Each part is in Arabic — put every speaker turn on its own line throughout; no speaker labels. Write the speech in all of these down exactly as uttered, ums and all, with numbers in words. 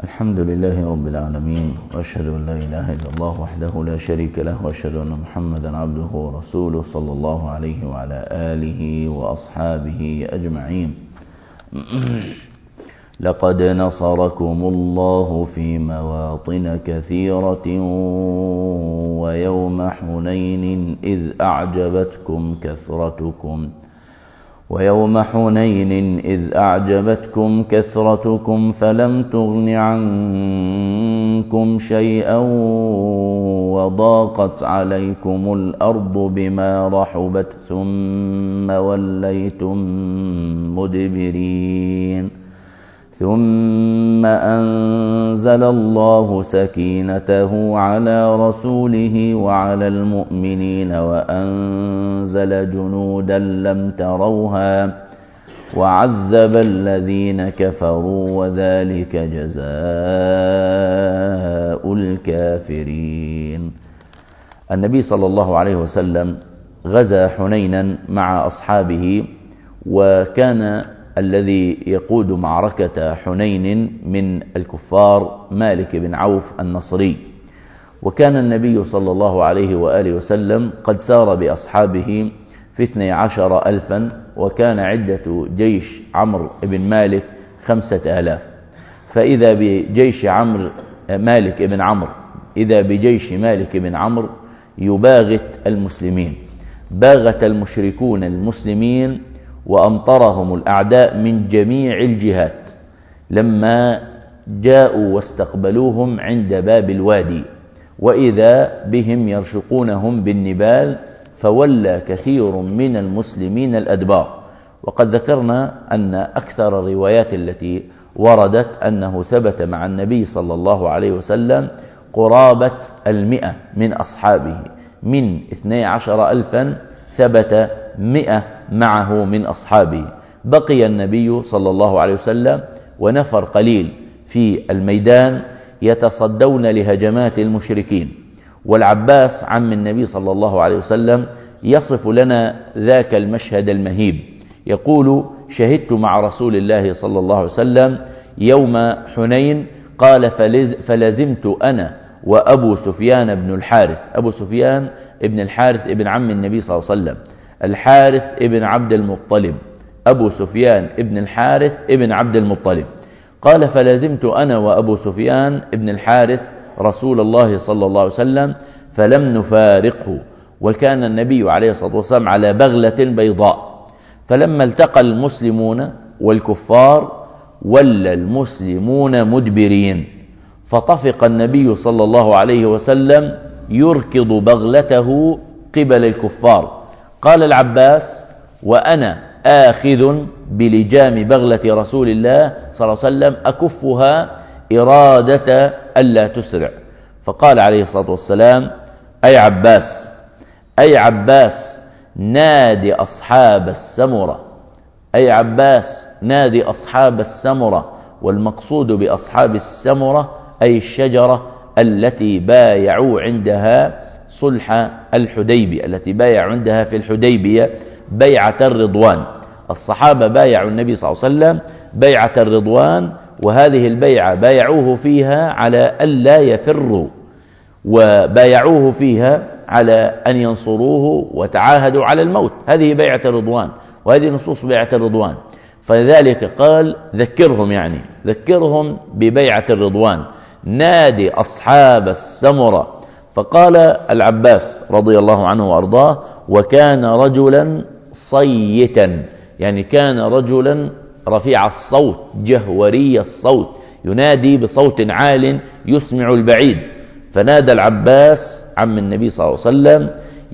الحمد لله رب العالمين، وأشهد أن لا إله إلا الله وحده لا شريك له، وأشهد أن محمدا عبده ورسوله صلى الله عليه وعلى آله وأصحابه أجمعين. لقد نصركم الله في مواطن كثيرة ويوم حنين إذ أعجبتكم كثرتكم ويوم حنين إذ أعجبتكم كثرتكم فلم تغن عنكم شيئا وضاقت عليكم الأرض بما رحبت ثم وليتم مدبرين ثم أنزل الله سكينته على رسوله وعلى المؤمنين وأنزل جنودا لم تروها وعذب الذين كفروا وذلك جزاء الكافرين. النبي صلى الله عليه وسلم غزا حنينا مع أصحابه، وكان الذي يقود معركة حنين من الكفار مالك بن عوف النصري، وكان النبي صلى الله عليه وآله وسلم قد سار بأصحابه في اثني عشر ألفا، وكان عدة جيش عمرو بن مالك خمسة آلاف. فإذا بجيش عمرو مالك بن عمرو إذا بجيش مالك بن عمرو يباغت المسلمين، باغت المشركون المسلمين وأمطرهم الأعداء من جميع الجهات لما جاءوا واستقبلوهم عند باب الوادي، وإذا بهم يرشقونهم بالنبال، فولى كثير من المسلمين الأدبار. وقد ذكرنا أن أكثر الروايات التي وردت أنه ثبت مع النبي صلى الله عليه وسلم قرابة المئة من أصحابه، من اثني عشر ألفا ثبت مئة معه من أصحابه. بقي النبي صلى الله عليه وسلم ونفر قليل في الميدان يتصدون لهجمات المشركين، والعباس عم النبي صلى الله عليه وسلم يصف لنا ذاك المشهد المهيب، يقول: شهدت مع رسول الله صلى الله عليه وسلم يوم حنين، قال: فلزمت أنا وأبو سفيان بن الحارث. أبو سفيان ابن الحارث ابن عم النبي صلى الله عليه وسلم، الحارث ابن عبد المطلب، أبو سفيان ابن الحارث ابن عبد المطلب. قال: فلزمت أنا وأبو سفيان ابن الحارث رسول الله صلى الله عليه وسلم فلم نفارقه، وكان النبي عليه الصلاة والسلام على بغلة بيضاء. فلما التقى المسلمون والكفار ولى المسلمون مدبرين، فطفق النبي صلى الله عليه وسلم يركض بغلته قبل الكفار. قال العباس: وأنا آخذ بلجام بغلة رسول الله صلى الله عليه وسلم أكفها إرادة ألا تسرع. فقال عليه الصلاة والسلام: أي عباس أي عباس نادي أصحاب السمرة، أي عباس نادي أصحاب السمرة. والمقصود بأصحاب السمرة أي الشجرة التي بايعوا عندها صلح الحديبية، التي بايعوا عندها في الحديبية بيعة الرضوان. الصحابة بايعوا النبي صلى الله عليه وسلم بيعة الرضوان، وهذه البيعة بايعوه فيها على ألا يفروا، وبايعوه فيها على أن ينصروه، وتعاهدوا على الموت. هذه بيعة الرضوان، وهذه نصوص بيعة الرضوان. فلذلك قال: ذكرهم، يعني ذكرهم ببيعة الرضوان، نادي أصحاب السمرة. فقال العباس رضي الله عنه وأرضاه: وكان رجلا صيتا، يعني كان رجلا رفيع الصوت جهوري الصوت، ينادي بصوت عال يسمع البعيد. فنادى العباس عم النبي صلى الله عليه وسلم: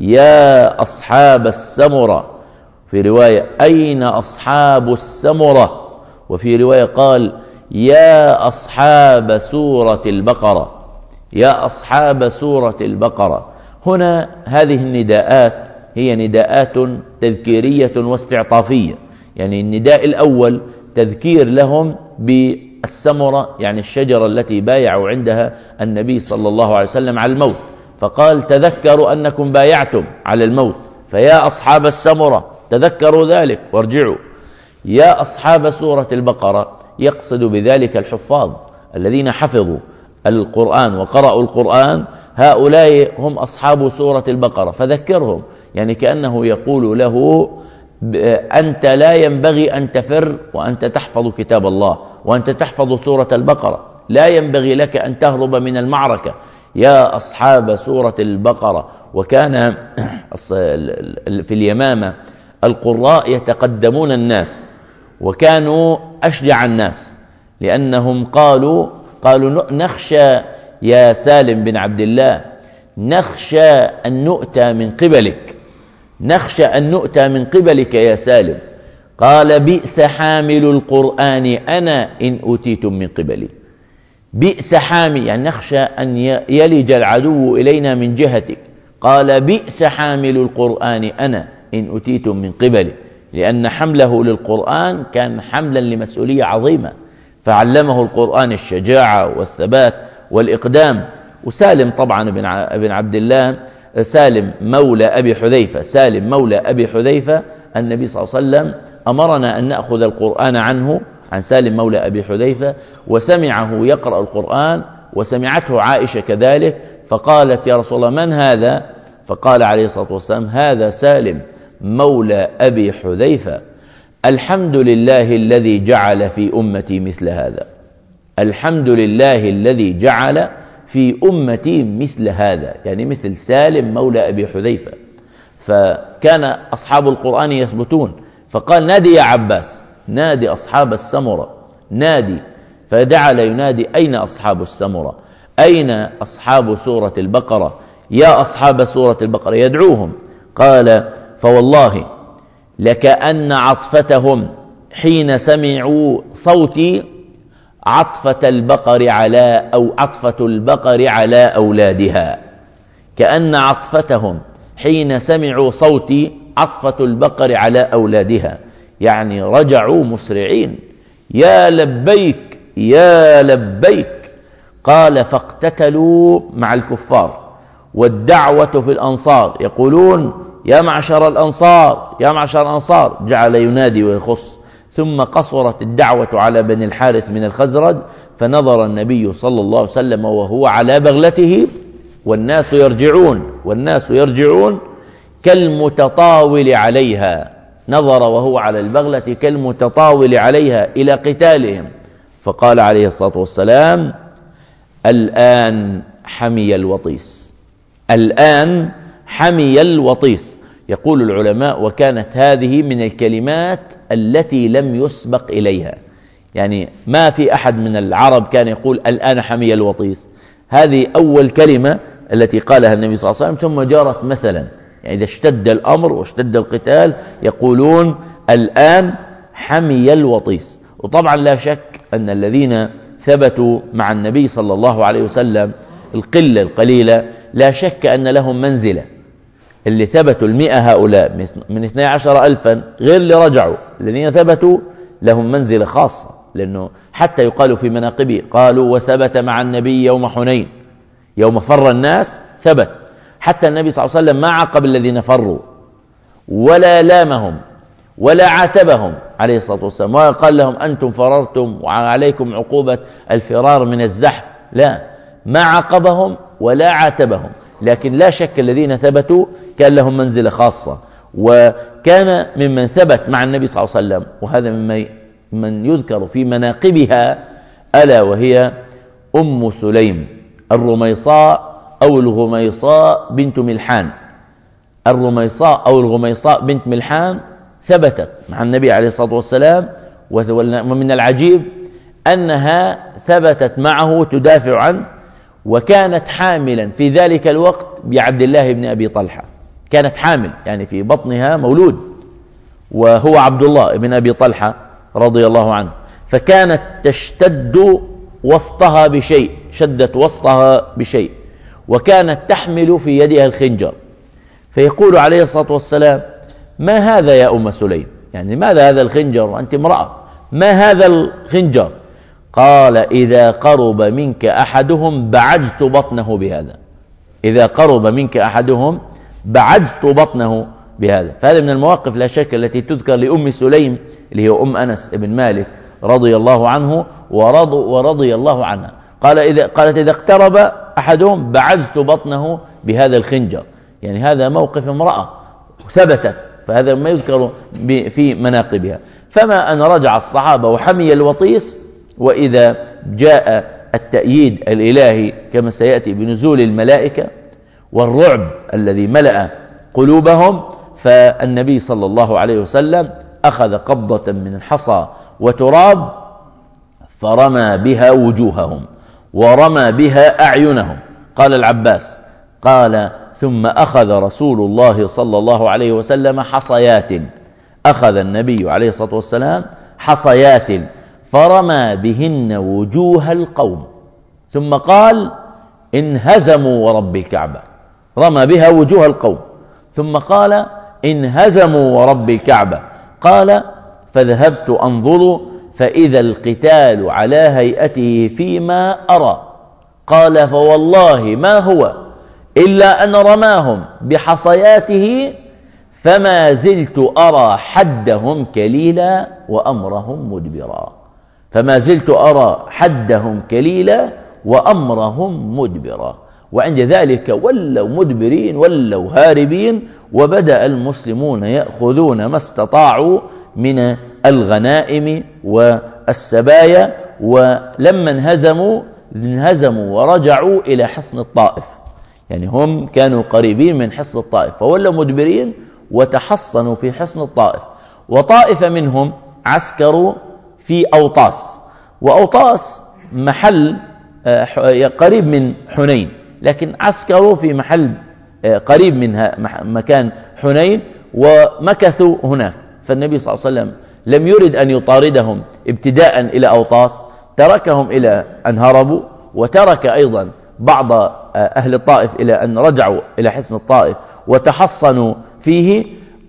يا أصحاب السمرة، في رواية: أين أصحاب السمرة؟ وفي رواية قال: يا أصحاب سورة البقرة، يا أصحاب سورة البقرة. هنا هذه النداءات هي نداءات تذكيرية واستعطافية، يعني النداء الأول تذكير لهم بالسمرة، يعني الشجرة التي بايعوا عندها النبي صلى الله عليه وسلم على الموت. فقال: تذكروا أنكم بايعتم على الموت، فيا أصحاب السمرة تذكروا ذلك وارجعوا. يا أصحاب سورة البقرة، يقصد بذلك الحفاظ الذين حفظوا القرآن وقرأوا القرآن، هؤلاء هم أصحاب سورة البقرة، فذكرهم. يعني كأنه يقول له أنت لا ينبغي أن تفر وأنت تحفظ كتاب الله وأنت تحفظ سورة البقرة، لا ينبغي لك أن تهرب من المعركة يا أصحاب سورة البقرة. وكان في اليمامة القراء يتقدمون الناس، وكانوا أشجع الناس، لأنهم قالوا قالوا نخشى يا سالم بن عبد الله، نخشى أن نؤتى من قبلك، نخشى أن نؤتى من قبلك يا سالم. قال بئس حامل القرآن أنا إن أوتيتم من قبلي. بئس حامل يعني نخشى أن يلج العدو إلينا من جهتك. قال بئس حامل القرآن أنا إن أوتيتم من قبلي، لأن حمله للقرآن كان حملا لمسؤولية عظيمة، فعلمه القرآن الشجاعة والثبات والإقدام. وسالم طبعا بن عبد الله، سالم مولى أبي حذيفة، سالم مولى أبي حذيفة النبي صلى الله عليه وسلم أمرنا أن نأخذ القرآن عنه، عن سالم مولى أبي حذيفة، وسمعه يقرأ القرآن وسمعته عائشة كذلك، فقالت يا رسول الله من هذا؟ فقال عليه الصلاة والسلام هذا سالم مولى أبي حذيفة. الحمد لله الذي جعل في أمتي مثل هذا، الحمد لله الذي جعل في أمتي مثل هذا، يعني مثل سالم مولى أبي حذيفة. فكان أصحاب القرآن يثبتون، فقال نادي يا عباس، نادي أصحاب السمرة، نادي. فجعل ينادي أين أصحاب السمرة، أين أصحاب سورة البقرة، يا أصحاب سورة البقرة، يدعوهم. قال فوالله لكأن عطفتهم حين سمعوا صوتي عطفة البقر على أو عطفة البقر على أولادها، كأن عطفتهم حين سمعوا صوتي عطفة البقر على أولادها، يعني رجعوا مسرعين يا لبيك يا لبيك. قال فاقتتلوا مع الكفار، والدعوة في الأنصار يقولون يا معشر الأنصار يا معشر الأنصار، جعل ينادي ويخص. ثم قصرت الدعوة على بني الحارث من الخزرج، فنظر النبي صلى الله عليه وسلم وهو على بغلته والناس يرجعون والناس يرجعون كالمتطاول عليها، نظر وهو على البغلة كالمتطاول عليها إلى قتالهم، فقال عليه الصلاة والسلام الآن حمي الوطيس، الآن حمي الوطيس. يقول العلماء وكانت هذه من الكلمات التي لم يسبق إليها، يعني ما في أحد من العرب كان يقول الآن حمي الوطيس، هذه أول كلمة التي قالها النبي صلى الله عليه وسلم، ثم جرت مثلا، يعني إذا اشتد الأمر واشتد القتال يقولون الآن حمي الوطيس. وطبعا لا شك أن الذين ثبتوا مع النبي صلى الله عليه وسلم القلة القليلة لا شك أن لهم منزلة، اللي ثبتوا المئة هؤلاء من اثني عشر ألفا غير اللي رجعوا، الذين ثبتوا لهم منزلة خاصة، لأنه حتى يقال في مناقبه قالوا وثبت مع النبي يوم حنين، يوم فر الناس ثبت، حتى النبي صلى الله عليه وسلم ما عاقب الذين فروا ولا لامهم ولا عاتبهم عليه الصلاة والسلام، وقال لهم أنتم فررتم وعليكم عقوبة الفرار من الزحف، لا، ما عاقبهم ولا عاتبهم. لكن لا شك الذين ثبتوا كان لهم منزلة خاصة، وكان ممن ثبت مع النبي صلى الله عليه وسلم، وهذا ممن من يذكر في مناقبها ألا وهي أم سليم الرميصاء أو الغميصاء بنت ملحان. الرميصاء أو الغميصاء بنت ملحان ثبتت مع النبي عليه الصلاة والسلام، ومن العجيب أنها ثبتت معه تدافع عنه، وكانت حاملا في ذلك الوقت بعبد الله بن أبي طلحة، كانت حامل يعني في بطنها مولود وهو عبد الله بن أبي طلحة رضي الله عنه، فكانت تشتد وسطها بشيء، شدت وسطها بشيء، وكانت تحمل في يدها الخنجر، فيقول عليه الصلاة والسلام ما هذا يا أم سليم، يعني ماذا هذا الخنجر وأنت امرأة، ما هذا الخنجر؟ قال إذا قرب منك أحدهم بعجت بطنه بهذا، إذا قرب منك أحدهم بعجت بطنه بهذا. فهذا من المواقف لا شك التي تذكر لأم سليم اللي هي أم أنس بن مالك رضي الله عنه، ورضوا ورضي الله عنها. قال إذا قالت إذا اقترب أحدهم بعثت بطنه بهذا الخنجر، يعني هذا موقف امرأة ثبتت، فهذا ما يذكر في مناقبها. فما أن رجع الصحابة وحمي الوطيس، وإذا جاء التأييد الإلهي كما سيأتي بنزول الملائكة والرعب الذي ملأ قلوبهم، فالنبي صلى الله عليه وسلم أخذ قبضة من الحصى وتراب فرمى بها وجوههم ورمى بها أعينهم. قال العباس قال ثم أخذ رسول الله صلى الله عليه وسلم حصيات، أخذ النبي عليه الصلاة والسلام حصيات فرمى بهن وجوه القوم، ثم قال انهزموا ورب الكعبة، رمى بها وجوه القوم، ثم قال انهزموا ورب الكعبة. قال فذهبت أنظر فإذا القتال على هيئته فيما أرى. قال فوالله ما هو إلا أن رماهم بحصياته فما زلت أرى حدهم كليلا وأمرهم مدبرا، فما زلت أرى حدهم كليلا وأمرهم مدبرا. وعند ذلك ولوا مدبرين ولوا هاربين، وبدأ المسلمون يأخذون ما استطاعوا من الغنائم والسبايا، ولما انهزموا انهزموا ورجعوا إلى حصن الطائف، يعني هم كانوا قريبين من حصن الطائف فولوا مدبرين وتحصنوا في حصن الطائف. وطائفة منهم عسكروا في أوطاس، وأوطاس محل قريب من حنين، لكن عسكروا في محل قريب من مكان حنين ومكثوا هناك. فالنبي صلى الله عليه وسلم لم يرد أن يطاردهم ابتداء إلى أوطاس، تركهم إلى أن هربوا، وترك أيضا بعض أهل الطائف إلى أن رجعوا إلى حصن الطائف وتحصنوا فيه.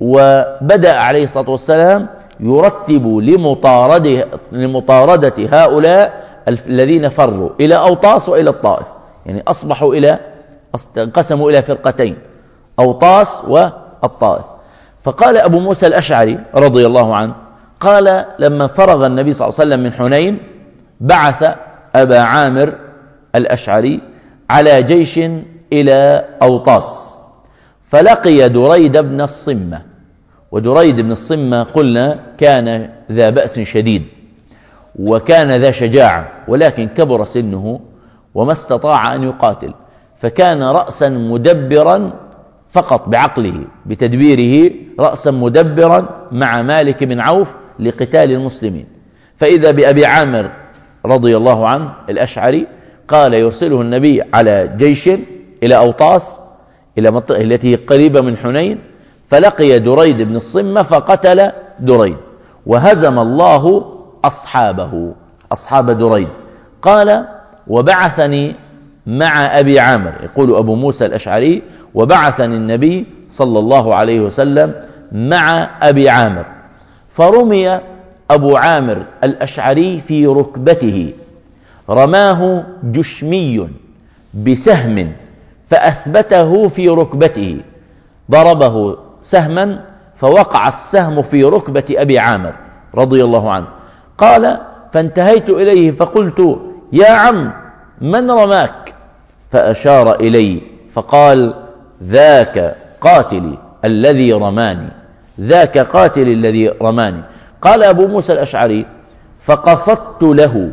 وبدأ عليه الصلاة والسلام يرتب لمطاردة, لمطاردة هؤلاء الذين فروا إلى أوطاس وإلى الطائف، يعني أصبحوا إلى انقسموا إلى فرقتين، أوطاس والطائف. فقال أبو موسى الأشعري رضي الله عنه قال لما فرغ النبي صلى الله عليه وسلم من حنين بعث أبا عامر الأشعري على جيش إلى أوطاس، فلقي دريد بن الصمة. ودريد بن الصمة قلنا كان ذا بأس شديد وكان ذا شجاعة، ولكن كبر سنه وما استطاع أن يقاتل، فكان رأسا مدبرا فقط بعقله بتدبيره، رأسا مدبرا مع مالك بن عوف لقتال المسلمين. فإذا بأبي عامر رضي الله عنه الأشعري قال يرسله النبي على جيش إلى أوطاس إلى منطقة التي قريبة من حنين، فلقي دريد بن الصمة فقتل دريد وهزم الله أصحابه أصحاب دريد. قال وبعثني مع أبي عامر، يقول أبو موسى الأشعري وبعثني النبي صلى الله عليه وسلم مع أبي عامر، فرمي أبو عامر الأشعري في ركبته، رماه جشمي بسهم فأثبته في ركبته، ضربه سهما فوقع السهم في ركبة أبي عامر رضي الله عنه. قال فانتهيت إليه فقلت يا عم من رماك؟ فأشار إلي فقال ذاك قاتلي الذي رماني، ذاك قاتلي الذي رماني. قال أبو موسى الأشعري فقصدت له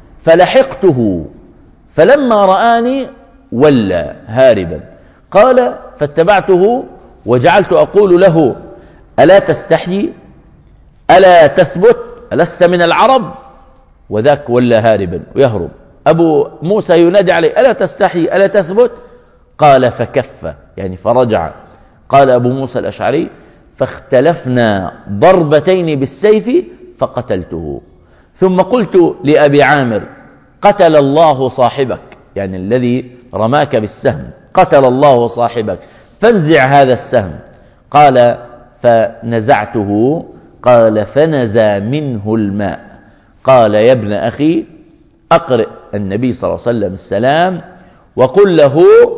فلحقته، فلما رآني ولى هاربا. قال فاتبعته وجعلت أقول له ألا تستحيي ألا تثبت ألست من العرب؟ وذاك ولى هاربا ويهرب. أبو موسى ينادي عليه ألا تستحيي ألا تثبت؟ قال فكف يعني فرجع. قال أبو موسى الأشعري فاختلفنا ضربتين بالسيف فقتلته، ثم قلت لأبي عامر قتل الله صاحبك، يعني الذي رماك بالسهم قتل الله صاحبك، فانزع هذا السهم. قال فنزعته. قال فنزى منه الماء. قال يا ابن أخي أقرئ النبي صلى الله عليه وسلم السلام وقل له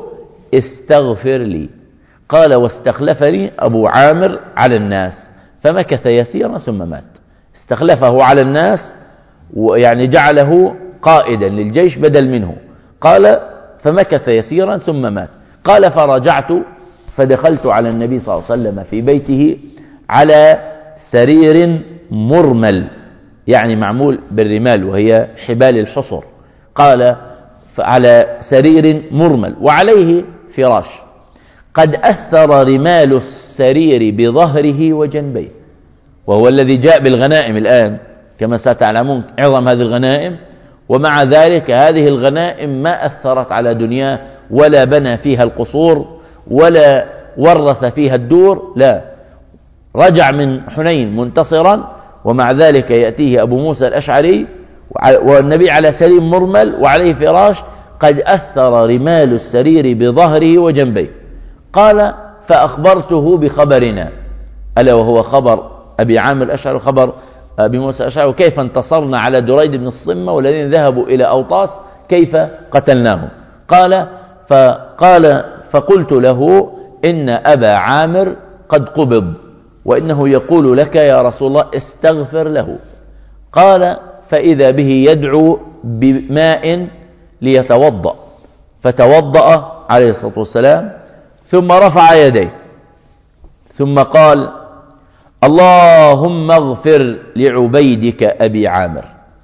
استغفر لي. قال واستخلفني أبو عامر على الناس فمكث يسيرا ثم مات. استخلفه على الناس ويعني جعله قائدا للجيش بدل منه. قال فمكث يسيرا ثم مات. قال فرجعت فدخلت على النبي صلى الله عليه وسلم في بيته على سرير مرمل، يعني معمول بالرمال وهي حبال الحصر. قال على سرير مرمل وعليه فراش قد أثر رمال السرير بظهره وجنبيه، وهو الذي جاء بالغنائم الآن كما ستعلمون عظم هذه الغنائم، ومع ذلك هذه الغنائم ما أثرت على دنياه ولا بنى فيها القصور ولا ورث فيها الدور، لا، رجع من حنين منتصرا، ومع ذلك يأتيه أبو موسى الأشعري والنبي على سرير مرمل وعليه فراش قد أثر رمال السرير بظهره وجنبيه. قال فأخبرته بخبرنا، ألا وهو خبر أبي عامر الأشعري وخبر أبي موسى الأشعري، وكيف انتصرنا على دريد بن الصمة والذين ذهبوا إلى أوطاس كيف قتلناهم. قال فقال فقلت له إن أبا عامر قد قبض وإنه يقول لك يا رسول الله استغفر له. قال فإذا به يدعو بماء ليتوضأ، فتوضأ عليه الصلاة والسلام ثم رفع يديه ثم قال اللهم اغفر لعبيدك أبي عامر.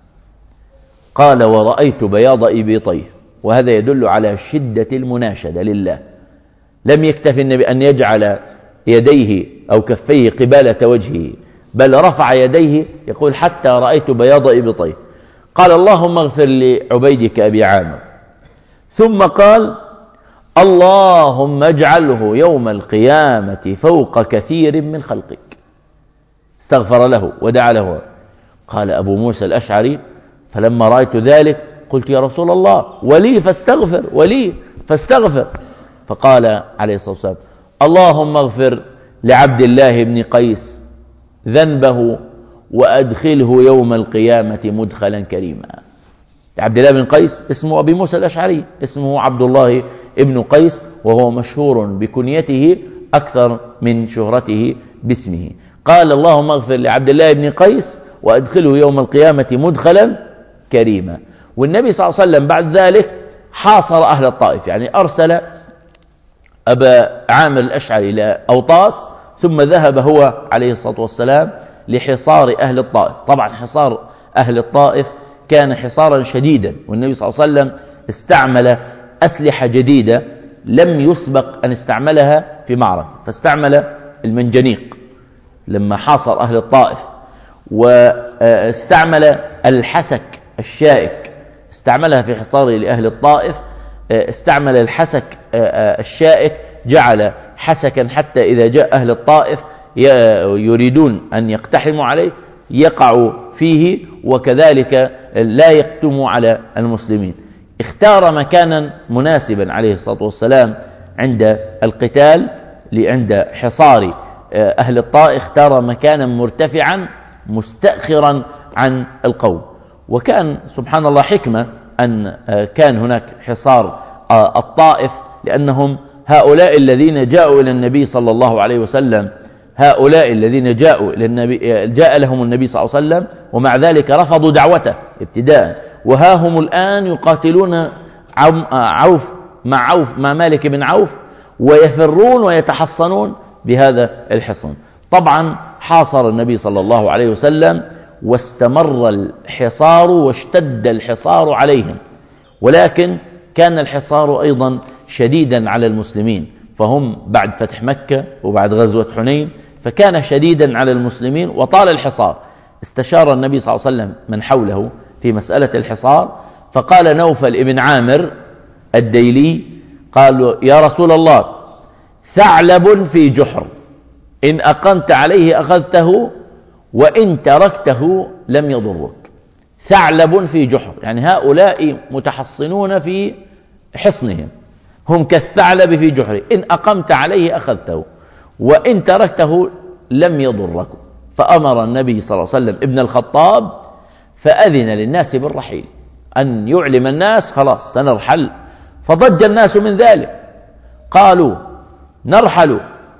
قال ورأيت بياض إبطيه، وهذا يدل على شدة المناشدة لله. لم يكتف النبي أن يجعل يديه أو كفيه قبالة وجهه، بل رفع يديه يقول حتى رأيت بياض إبطيه. قال اللهم اغفر لعبيدك أبي عامر، ثم قال اللهم اجعله يوم القيامة فوق كثير من خلقك. استغفر له ودعا له. قال أبو موسى الأشعري فلما رأيت ذلك قلت يا رسول الله ولي فاستغفر، ولي فاستغفر. فقال عليه الصلاة والسلام اللهم اغفر لعبد الله بن قيس ذنبه وأدخله يوم القيامة مدخلا كريما. عبد الله بن قيس اسمه أبي موسى الأشعري، اسمه عبد الله ابن قيس، وهو مشهور بكنيته أكثر من شهرته باسمه. قال اللهم اغفر لعبد الله بن قيس وأدخله يوم القيامة مدخلا كريما. والنبي صلى الله عليه وسلم بعد ذلك حاصر أهل الطائف، يعني أرسل أبا عامر الأشعري إلى أوطاس، ثم ذهب هو عليه الصلاة والسلام لحصار أهل الطائف. طبعا حصار أهل الطائف كان حصارا شديدا، والنبي صلى الله عليه وسلم استعمل أسلحة جديدة لم يسبق أن استعملها في معركة، فاستعمل المنجنيق لما حاصر أهل الطائف، واستعمل الحسك الشائك استعملها في حصاره لأهل الطائف، استعمل الحسك الشائك جعل حسكا حتى إذا جاء أهل الطائف يريدون أن يقتحموا عليه يقعوا فيه، وكذلك لا يقتموا على المسلمين. اختار مكانا مناسبا عليه الصلاة والسلام عند القتال، عند حصار أهل الطائف اختار مكانا مرتفعا مستأخرا عن القوم. وكان سبحان الله حكمة أن كان هناك حصار الطائف، لأنهم هؤلاء الذين جاءوا إلى النبي صلى الله عليه وسلم، هؤلاء الذين جاءوا إلى النبي جاء لهم النبي صلى الله عليه وسلم ومع ذلك رفضوا دعوته ابتداء، وها هم الآن يقاتلون عوف مع عوف مع مالك بن عوف ويفرون ويتحصنون بهذا الحصن. طبعا حاصر النبي صلى الله عليه وسلم واستمر الحصار واشتد الحصار عليهم، ولكن كان الحصار أيضا شديدا على المسلمين، فهم بعد فتح مكة وبعد غزوة حنين فكان شديدا على المسلمين وطال الحصار. استشار النبي صلى الله عليه وسلم من حوله في مسألة الحصار، فقال نوفل ابن عامر الديلي قالوا يا رسول الله ثعلب في جحر إن أقمت عليه أخذته وإن تركته لم يضرك. ثعلب في جحر، يعني هؤلاء متحصنون في حصنهم، هم كالثعلب في جحر إن أقمت عليه أخذته وإن تركته لم يضرك. فأمر النبي صلى الله عليه وسلم ابن الخطاب فأذن للناس بالرحيل، أن يعلم الناس خلاص سنرحل. فضج الناس من ذلك، قالوا نرحل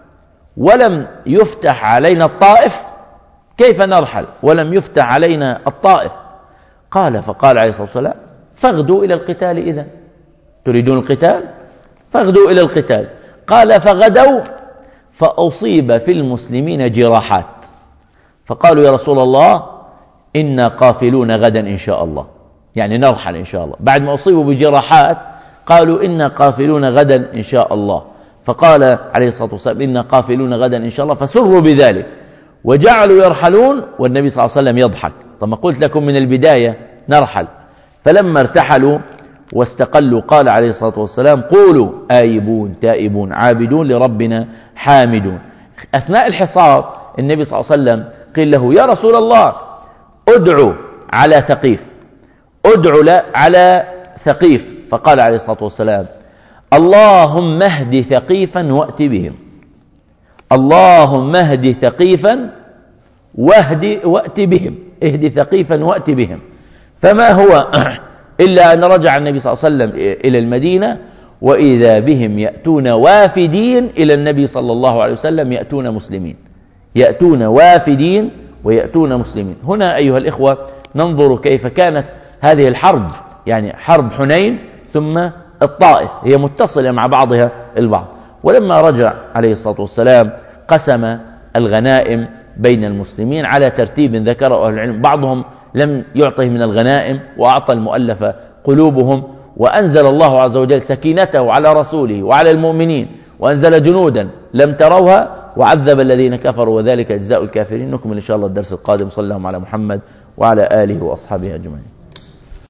ولم يفتح علينا الطائف، كيف نرحل ولم يفتح علينا الطائف؟ قال فقال عليه الصلاة والسلام فاغدوا إلى القتال إذن، تريدون القتال فاغدوا إلى القتال. قال فغدوا فأصيب في المسلمين جراحات، فقالوا يا رسول الله إنا قافلون غدا إن شاء الله، يعني نرحل إن شاء الله. بعد ما أصيبوا بجراحات قالوا إنا قافلون غدا إن شاء الله، فقال عليه الصلاة والسلام إنا قافلون غدا إن شاء الله، فسروا بذلك وجعلوا يرحلون والنبي صلى الله عليه وسلم يضحك. طب قلت لكم من البداية نرحل. فلما ارتحلوا واستقلوا قال عليه الصلاة والسلام قولوا آيبون تائبون عابدون لربنا حامدون. أثناء الحصار النبي صلى الله عليه وسلم قيل له يا رسول الله ادعو على ثقيف، ادعو على ثقيف، فقال عليه الصلاة والسلام اللهم اهد ثقيفا وأت بهم، اللهم اهد ثقيفا واهد وأت بهم، اهد ثقيفا وأت بهم. فما هو إلا أن رجع النبي صلى الله عليه وسلم إلى المدينة وإذا بهم يأتون وافدين إلى النبي صلى الله عليه وسلم، يأتون مسلمين، يأتون وافدين ويأتون مسلمين. هنا أيها الإخوة ننظر كيف كانت هذه الحرب، يعني حرب حنين ثم الطائف هي متصلة مع بعضها البعض. ولما رجع عليه الصلاة والسلام قسم الغنائم بين المسلمين على ترتيب ذكره أهل العلم، بعضهم لم يعطه من الغنائم وأعطى المؤلفة قلوبهم، وأنزل الله عز وجل سكينته على رسوله وعلى المؤمنين وأنزل جنودا لم تروها وعذب الذين كفروا وذلك جزاء الكافرين. نكمل إن شاء الله الدرس القادم. صلى الله على محمد وعلى آله وأصحابه أجمعين.